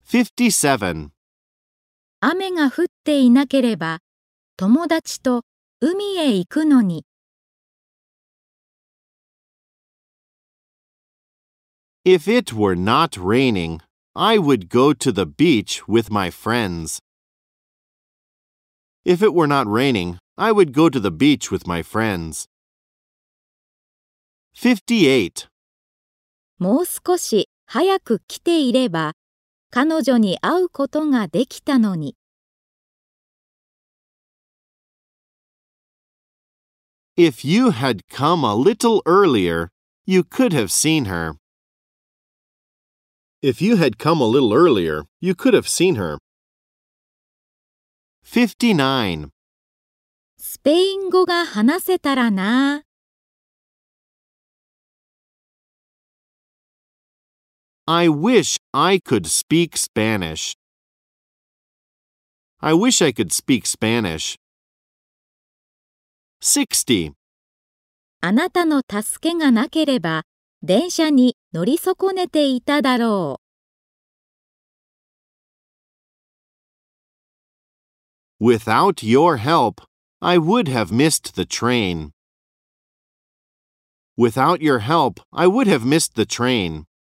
57. 雨が降っていなければ、友達と海へ行くのに。 If it were not raining, I would go to the beach with my friends. If it were not raining, I would go to the beach with my friends. 58. もう少し早く来ていれば、彼女に会うことができたのに。 If you had come a little earlier, you could have seen her. If you had come a little earlier, you could have seen her. 59. スペイン語が話せたらな。 I wish I could speak Spanish. I wish I could speak Spanish. 60. あなたの助けがなければ、電車に乗り損ねていただろう。Without your help, I would have missed the train. Without your help, I would have missed the train.